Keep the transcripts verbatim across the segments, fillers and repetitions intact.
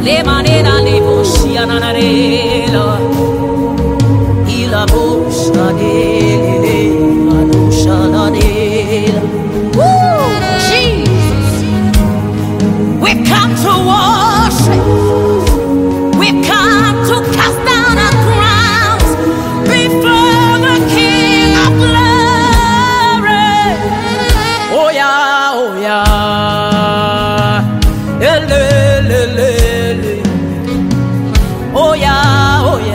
le manera le bosciana narela, ila boscia dele, manusha narela. Woo, Jesus, we've come to worship. We've come to cast down our crowns before the King of Glory. Oh yeah, oh yeah, ele, ele, ele. Oh yeah, oh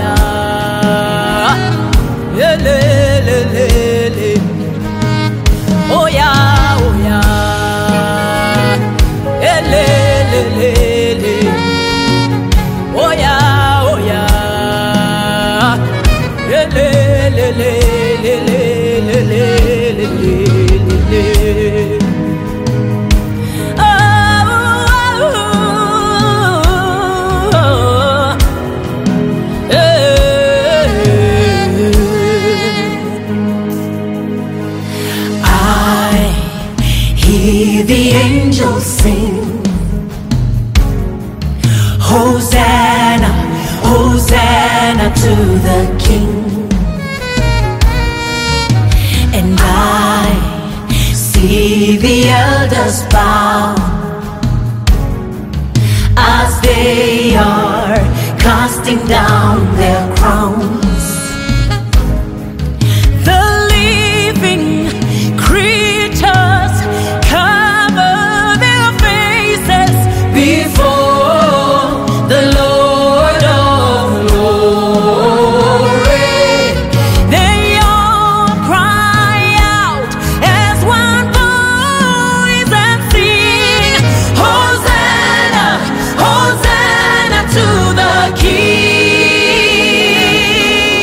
yeah, ele, ele, ele. Oh yeah, oh yeah, ele, ele, ele. Oh yeah, oh yeah, le le le le le le le le le. Oh, oh, oh, hey. I hear the angels sing. Hosanna, Hosanna to the King. And I see the elders bow as they are casting down their crowns. The living creatures cover their faces before the Lord of glory. They all cry out as one voice and sing, Hosanna, Hosanna to the King.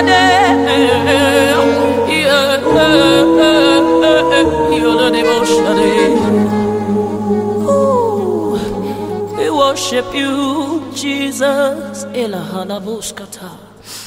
Ooh, we worship you, Jesus. Elahana Buskata.